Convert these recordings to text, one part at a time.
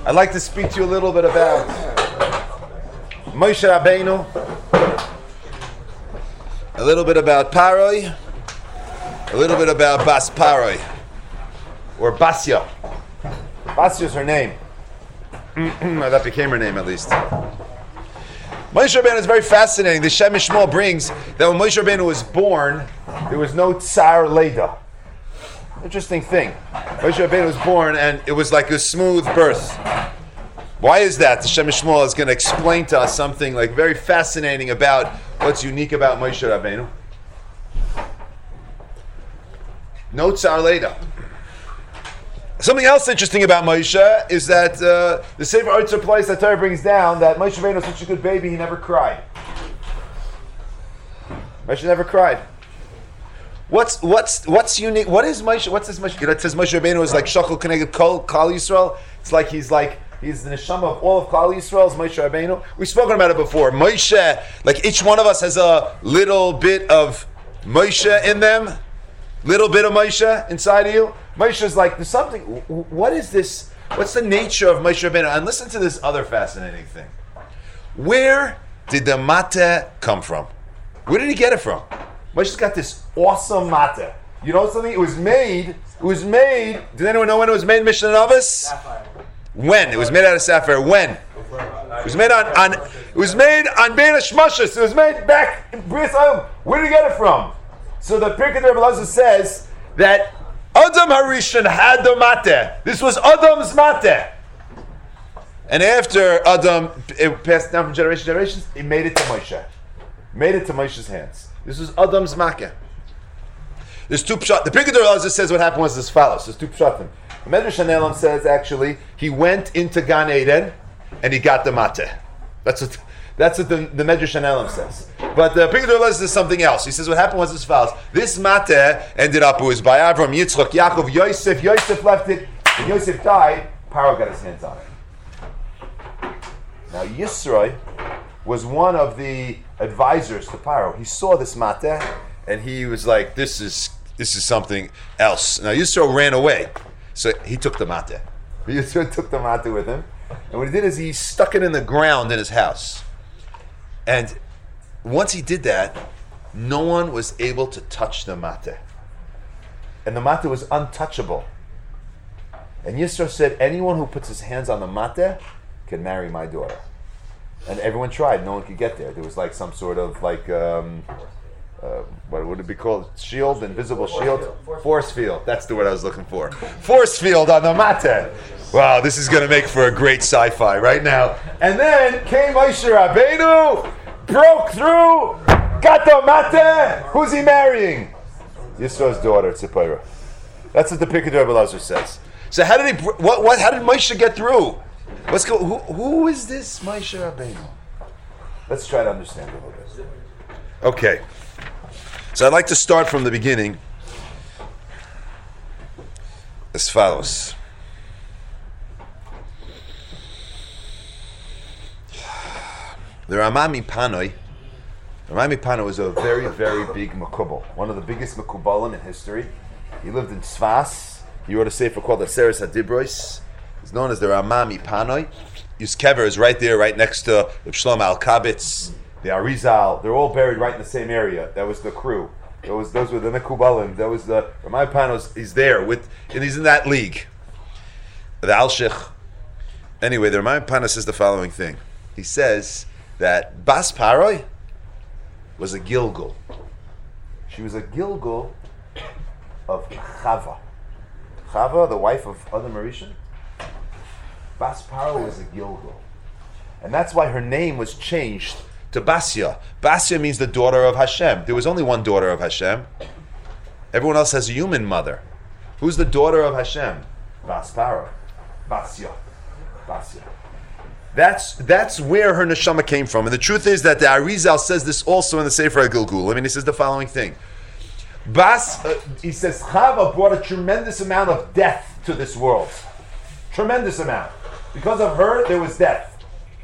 I'd like to speak to you a little bit about Moshe Rabbeinu, a little bit about Paroi, a little bit about Bas Paroi, or Basya. Basya is her name. That became her name, at least. Moshe Rabbeinu is very fascinating. The Shem Mishmol brings that when Moshe Rabbeinu was born, there was no Tsar Leda. Interesting thing. Moshe Rabbeinu was born and it was like a smooth birth. Why is that? The Shem Mishmol is going to explain to us something like very fascinating about what's unique about Moshe Rabbeinu. No Tsar Leda. Something else interesting about Moshe is that the Sefer Otzar place that Torah brings down that Moshe Rabbeinu was such a good baby, he never cried. Moshe never cried. What's unique? What is Moshe? What's this Moshe? It says Moshe Rabbeinu is like Shachol Keneged Klal Yisrael. It's like he's the neshama of all of Klal Yisrael. Is Moshe Rabbeinu? We've spoken about it before. Moshe, like each one of us has a little bit of Moshe in them, little bit of Moshe inside of you. Moshe is like there's something. What is this? What's the nature of Moshe Rabbeinu? And listen to this other fascinating thing. Where did the mateh come from? Where did he get it from? Moshe's got this awesome mateh. You know something? It was made. Did anyone know when it was made in Mishnah Novis? Sapphire. When? It was made out of sapphire. When? It was made on Bein Hashmashos. It was made back in Bris Ayom. Where did he get it from? So the Pirkei Rebbe Elazar says that Adam Harishon had the mateh. This was Adam's mateh. And after Adam, it passed down from generation to generation, he made it to Moshe. Made it to Moshe's hands. This was Adam's mateh. There's two pshat. The Pirkei Rebbe Elazar says what happened was as follows. There's two pshatim. The Medrash Hanelam says actually he went into Gan Eden and he got the mateh. That's what the Medrash Hanelam says. But the Pirkei Rebbe Elazar says something else. He says what happened was as follows. This mateh ended up, it was by Avram, Yitzchak, Yaakov, Yosef. Yosef left it. When Yosef died, Paro got his hands on it. Now Yisroi was one of the advisors to Paro. He saw this mateh and he was like, this is something else. Now Yisro ran away. So he took the mateh. Yisro took the mateh with him. And what he did is he stuck it in the ground in his house. And once he did that, no one was able to touch the mateh. And the mateh was untouchable. And Yisro said, anyone who puts his hands on the mateh can marry my daughter. And everyone tried. No one could get there. There was like some sort of like, what would it be called? Shield, invisible shield? Force field. That's the word I was looking for. Force field on the mateh. Wow, this is going to make for a great sci-fi right now. And then came Moshe Rabbeinu, broke through, got the mateh. Who's he marrying? Yisro's daughter, Tzipora. That's what the Pirkei Rebbe Elazar says. So how did how did Moshe get through? Who is this Moshe Rabbeinu? Let's try to understand a little bit. Okay. So I'd like to start from the beginning as follows. The Ramah Mipanoi was a very, very big Makubal. One of the biggest Makubalim in history. He lived in Tzfas. He wrote a sefer called Aseres HaDibros. He's known as the Ramah Mipanoi. His kever is right there, right next to the Shlomo Al-Kabitz, the Arizal. They're all buried right in the same area. That was the crew. Those were the Mekubalim. That was the Ramah Mipanoi. He's there and he's in that league. The Alshich. Anyway, the Ramah Mipanoi says the following thing. He says that Bas Paroi was a Gilgul. She was a Gilgul of Chava. Chava, the wife of Adam Harishon. Bas Paroi was a Gilgul. And that's why her name was changed to Basya. Basya means the daughter of Hashem. There was only one daughter of Hashem. Everyone else has a human mother. Who's the daughter of Hashem? Bas Paroi. Basya. Basya. That's where her neshama came from. And the truth is that the Arizal says this also in the Sefer HaGilgul. I mean, he says the following thing. He says, Chava brought a tremendous amount of death to this world. Tremendous amount. Because of her, there was death.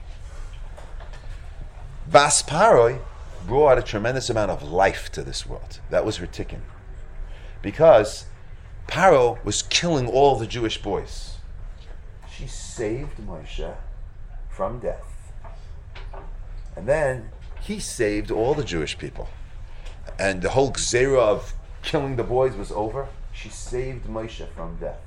Bas Paroi brought a tremendous amount of life to this world. That was her tikkun. Because Paro was killing all the Jewish boys. she saved Moshe from death. And then he saved all the Jewish people. And the whole gzera of killing the boys was over. She saved Moshe from death.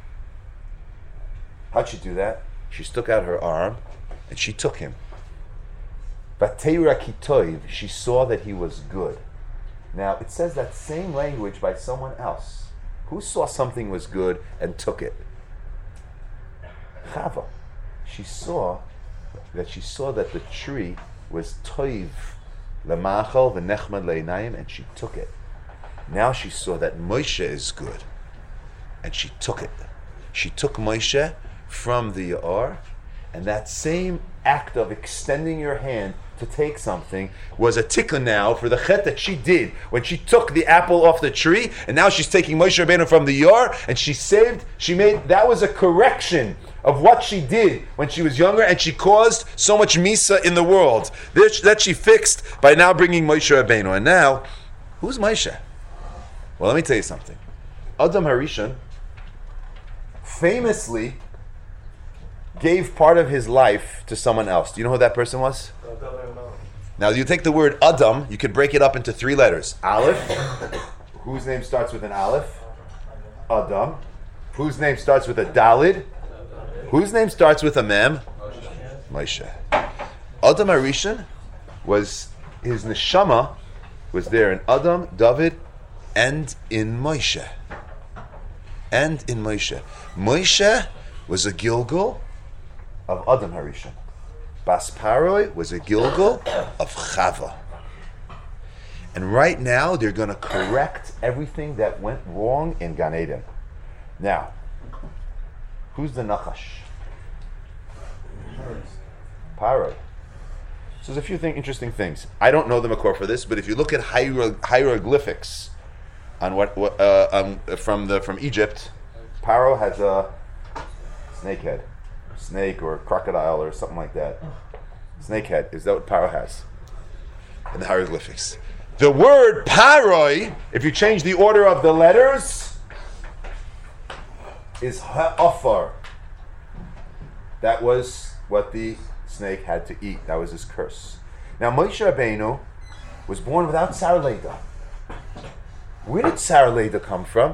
How'd she do that? She stuck out her arm and she took him. Vateira kitoiv, she saw that he was good. Now, it says that same language by someone else. Who saw something was good and took it? Chava. She saw that the tree was toiv lemachal v'nechmad le'inayim, and she took it. Now she saw that Moshe is good, and she took it. She took Moshe from the Ya'ar, and that same act of extending your hand to take something was a tikkun now for the chet that she did when she took the apple off the tree, and now she's taking Moshe Rabbeinu from the Yar, and that was a correction of what she did when she was younger, and she caused so much misa in the world. That she fixed by now bringing Moshe Rabbeinu. And now, who's Moshe? Well, let me tell you something. Adam Harishon famously gave part of his life to someone else. Do you know who that person was? Now, you take the word Adam, you could break it up into 3 letters. Aleph, whose name starts with an Aleph? Adam. Whose name starts with a Dalid? Whose name starts with a Mem? Moshe. Adam Harishon was, his neshama was there in Adam, David, and in Moshe. And in Moshe. Moshe was a Gilgal of Adam Harishon. Bas Paroi was a Gilgal of Chava. And right now, they're going to correct everything that went wrong in Gan Eden. Now, who's the Nachash? Paroi. So there's a few interesting things. I don't know the Makor for this, but if you look at hieroglyphics on from Egypt, Paro has a snake head. Snake or crocodile or something like that. Snake head. Is that what Paro has in the hieroglyphics? The word paroi, if you change the order of the letters, is ha'afar. That was what the snake had to eat. That was his curse. Now Moshe Rabbeinu was born without Sarah Leda. Where did Sarah Leda come from?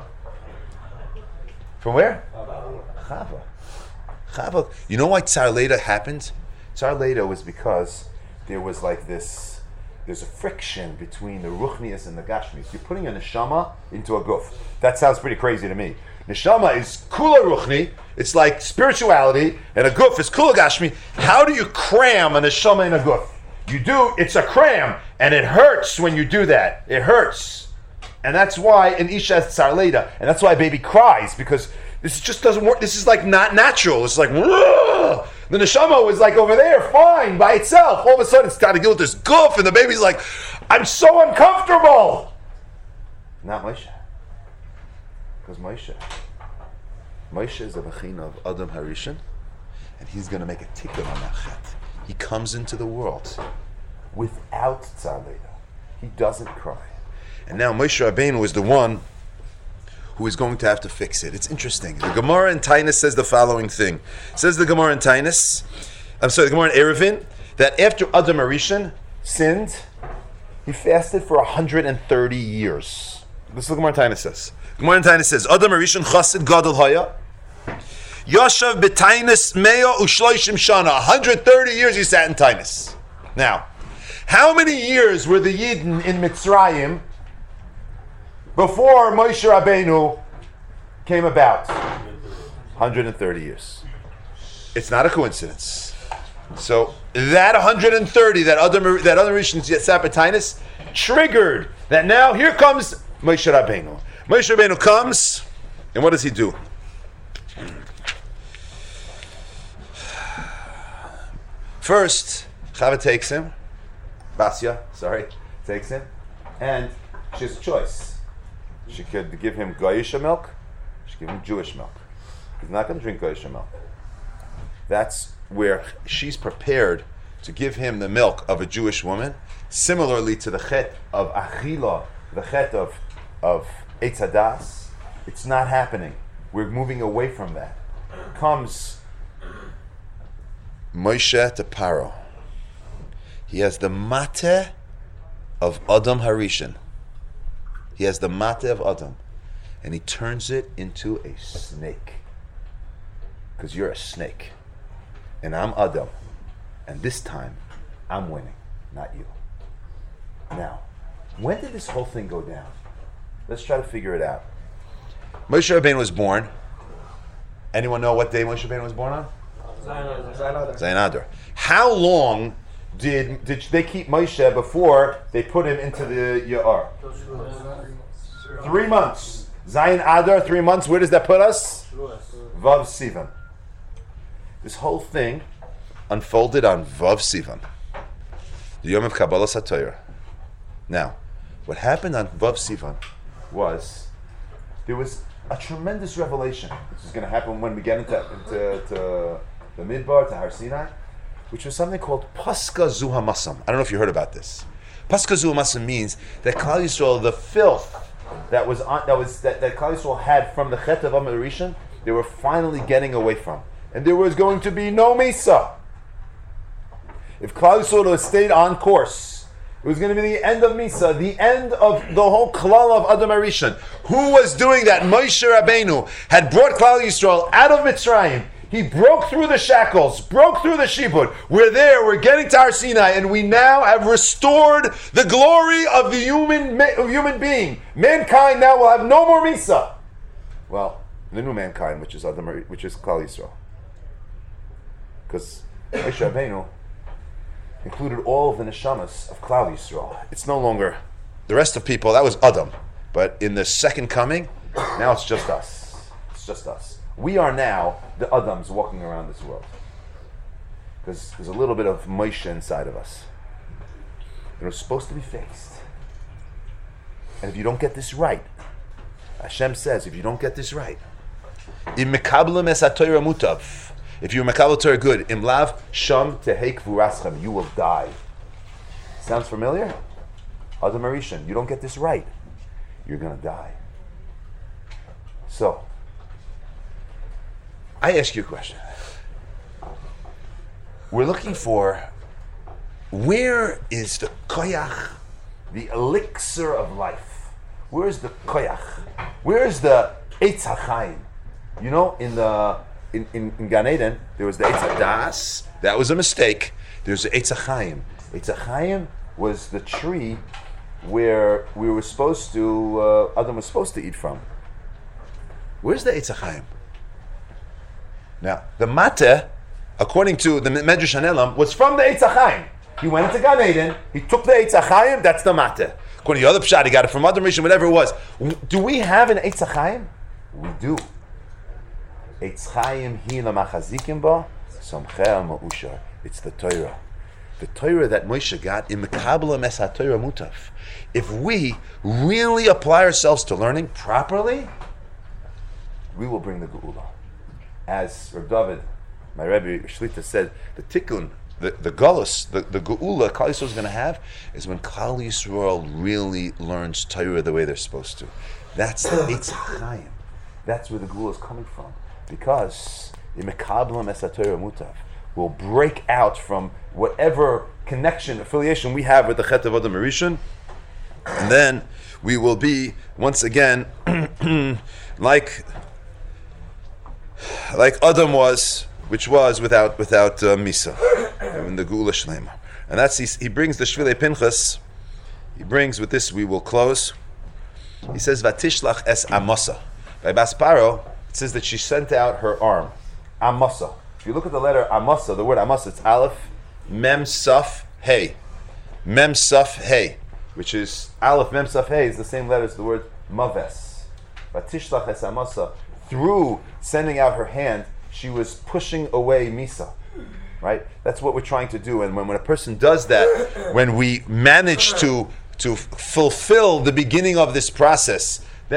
From where? Chava. Chava. You know why Tsar Leda happened? Tsar Leda was because there was like this, there's a friction between the Ruchnius and the Gashmis. You're putting a neshama into a guf. That sounds pretty crazy to me. Neshama is kula Ruchni, it's like spirituality, and a guf is kula Gashmi. How do you cram a neshama in a guf? You do, it's a cram, and it hurts when you do that. It hurts. And that's why in Isha is Tsar Leda, and that's why a baby cries, because this just doesn't work. This is like not natural. It's like, the neshama was like over there, fine, by itself. All of a sudden, it's time to deal with this goof, and the baby's like, I'm so uncomfortable. Not Moshe. Because Moshe is a bechina of Adam Harishon, and he's going to make a tikkun on that chet. He comes into the world without Tsar Leda. He doesn't cry. And now Moshe Rabbeinu is the one who is going to have to fix it. It's interesting. The Gemara in Tainus says the following thing. It says the Gemara in Tainus, the Gemara in Eruvin, that after Adam Harishon sinned, he fasted for 130 years. This is what Gemara in Tainus says. Gemara in Tainus says, Adam Harishon Chassid Gadol Haya, Yoshav b'Tainus Mea Ushloishim Shana. 130 years he sat in Tainus. Now, how many years were the Yidden in Mitzrayim before Moshe Rabbeinu came about? 130 years. It's not a coincidence. So that 130 that Adam Rishon Sabatinus triggered that now here comes Moshe Rabbeinu. Moshe Rabbeinu comes, and what does he do? First, Chava takes him, Basya, takes him, and she has a choice. She could give him Goyish milk, she could give him Jewish milk. He's not going to drink Goyish milk. That's where she's prepared to give him the milk of a Jewish woman, similarly to the chet of Achila, the chet of Eitz Hadas. It's not happening. We're moving away from that. Comes Moshe to Paro. He has the mate of Adam Harishan. He has the mate of Adam. And he turns it into a snake. Because you're a snake. And I'm Adam. And this time, I'm winning, not you. Now, when did this whole thing go down? Let's try to figure it out. Moshe Rabbeinu was born. Anyone know what day Moshe Rabbeinu was born on? Zayin Adar. How long did they keep Moshe before they put him into the Ya'ar? 3 months. Zayin Adar, 3 months. Where does that put us? Vav Sivan. This whole thing unfolded on Vav Sivan, the Yom of Kabbalah HaTorah. Now, what happened on Vav Sivan was there was a tremendous revelation. This is going to happen when we get into the Midbar, to Har Sinai, which was something called Paska Zu HaMasam. I don't know if you heard about this. Paska Zu HaMasam means that Klal Yisrael, the filth that Klal Yisrael had from the Chet of Am Rishon, they were finally getting away from, and there was going to be no Misa. If Klal Yisrael had stayed on course, it was going to be the end of Misa, the end of the whole Klal of Adam Rishon. Who was doing that? Moshe Rabbeinu had brought Klal Yisrael out of Mitzrayim. He broke through the shackles, broke through the shibud. We're there, we're getting to Har Sinai, and we now have restored the glory of the human being. Mankind now will have no more Misa. Well, the new mankind, which is Klal Yisrael. Because Moshe Rabbeinu included all of the neshamas of Klal Yisrael. It's no longer the rest of people. That was Adam. But in the second coming, now it's just us. It's just us. We are now the Adams walking around this world. Because there's a little bit of Moshe inside of us. It was supposed to be fixed. And if you don't get this right, Hashem says, if you don't get this right, Im mekablim es ha'torah mutav. If you're Makabel Torah, good. Imlav sham tehek vuraschem. You will die. Sounds familiar? Adam Arishan. You don't get this right, you're going to die. So, I ask you a question. We're looking for, where is the koyach, the elixir of life? Where is the koyach? Where is the Eitz HaChaim? You know, in Gan Eden, there was the Eitz HaDas. That was a mistake. There's the Eitz HaChaim. Eitz HaChaim was the tree where we were supposed to, Adam was supposed to eat from. Where's the Eitz HaChaim? Now, the Mate, according to the Medrash Hanelam, was from the Eitz HaChaim. He went into Gan Eden, he took the Eitz HaChaim, that's the Mate. According to the other Pshat, he got it from Adam Rishon, whatever it was. Do we have an Eitz HaChaim? We do. Eitz Chaim hi lamachazikim ba, samcheh ma'ushar. It's the Torah. The Torah that Moshe got in Mekabel es HaTorah mutaf. If we really apply ourselves to learning properly, we will bring the Geula. As Reb David, my Rebbe Shlita said, the tikkun, the Galus, the Geula Klal Yisrael is going to have is when Klal Yisrael really learns Torah the way they're supposed to. That's the Eitz Chaim. That's where the Geula is coming from. Because the Mekabel es HaTorah mutav will break out from whatever connection, affiliation we have with the Chet of Adam Rishon, and then we will be once again like Adam was, which was without Misa, in the Geula Shlema. And that's he brings the Shvilei Pinchas. He brings, with this we will close. He says Vatishlach es Amasa. By Bas Paro, it says that she sent out her arm. Amasa. If you look at the letter Amasa, the word Amasa, it's Aleph, Mem, Saf, Hey. Mem, Saf, Hey. Which is, Aleph, Mem, Saf, Hey is the same letter as the word Maves. Vatishlach es Amasa. Through sending out her hand, she was pushing away Misa. Right? That's what we're trying to do. And when a person does that, when we manage to fulfill the beginning of this process